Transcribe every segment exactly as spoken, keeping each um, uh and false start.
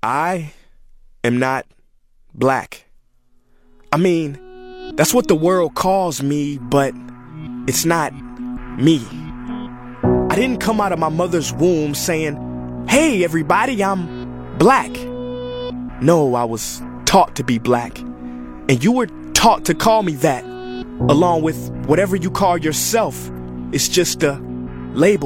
I am not black. I mean, that's what the world calls me, but it's not me. I didn't come out of my mother's womb saying, "Hey everybody, I'm black." No, I was taught to be black. And you were taught to call me that, along with whatever you call yourself. It's just a label.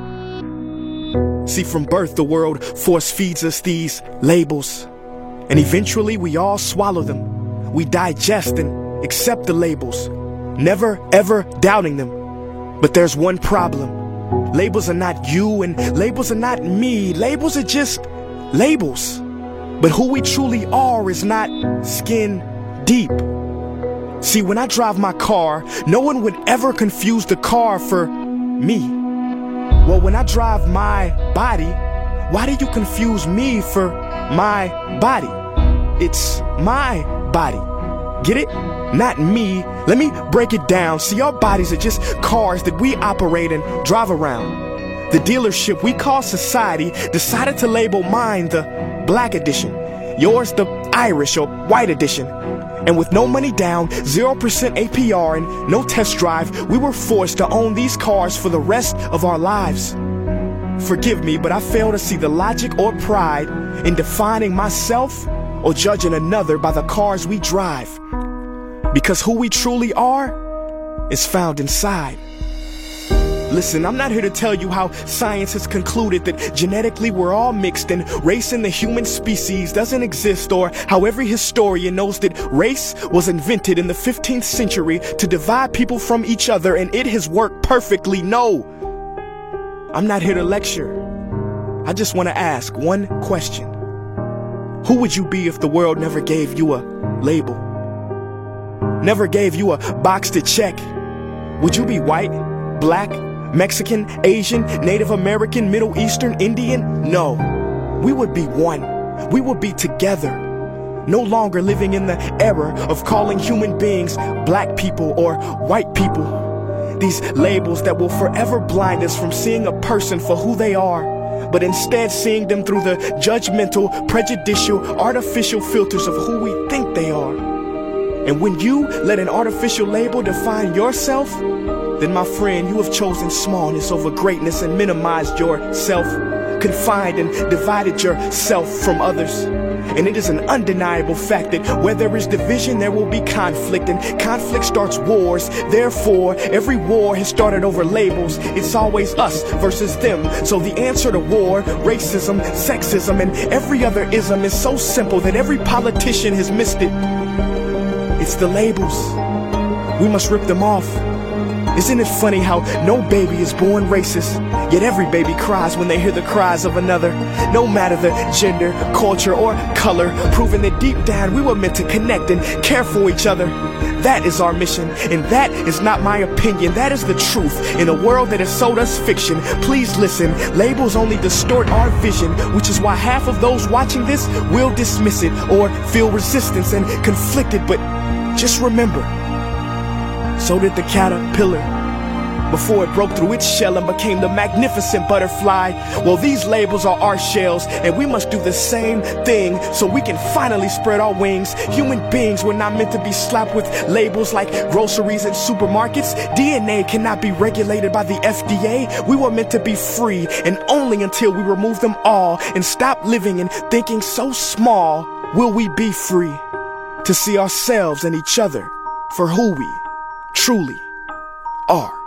See, from birth, the world force feeds us these labels. And eventually we all swallow them. We digest and accept the labels, never ever doubting them. But there's one problem. Labels are not you and labels are not me. Labels are just labels. But who we truly are is not skin deep. See, when I drive my car, no one would ever confuse the car for me. Well, when I drive my body, why do you confuse me for my body? It's my body. Get it? Not me. Let me break it down. See, our bodies are just cars that we operate and drive around. The dealership we call society decided to label mine the black edition, yours the Irish or white edition. And with no money down, zero percent A P R, and no test drive, we were forced to own these cars for the rest of our lives. Forgive me, but I fail to see the logic or pride in defining myself or judging another by the cars we drive. Because who we truly are is found inside. Listen, I'm not here to tell you how science has concluded that genetically we're all mixed and race in the human species doesn't exist, or how every historian knows that race was invented in the fifteenth century to divide people from each other and it has worked perfectly. No, I'm not here to lecture. I just want to ask one question. Who would you be if the world never gave you a label? Never gave you a box to check? Would you be white, black, Mexican, Asian, Native American, Middle Eastern, Indian? No, we would be one. We would be together. No longer living in the era of calling human beings black people or white people. These labels that will forever blind us from seeing a person for who they are, but instead seeing them through the judgmental, prejudicial, artificial filters of who we think they are. And when you let an artificial label define yourself, then my friend, you have chosen smallness over greatness and minimized yourself, confined and divided yourself from others. And it is an undeniable fact that where there is division, there will be conflict, and conflict starts wars. Therefore, every war has started over labels. It's always us versus them. So the answer to war, racism, sexism, and every other ism is so simple that every politician has missed it. It's the labels. We must rip them off. Isn't it funny how no baby is born racist, yet every baby cries when they hear the cries of another, no matter the gender, culture, or color, proving that deep down we were meant to connect and care for each other. That is our mission, and that is not my opinion. That is the truth in a world that has sold us fiction. Please listen, labels only distort our vision, which is why half of those watching this will dismiss it or feel resistance and conflicted. But just remember, so did the caterpillar before it broke through its shell and became the magnificent butterfly. Well, these labels are our shells, and we must do the same thing so we can finally spread our wings. Human beings were not meant to be slapped with labels like groceries and supermarkets. D N A cannot be regulated by the F D A. We were meant to be free, and only until we remove them all and stop living and thinking so small will we be free to see ourselves and each other for who we truly are.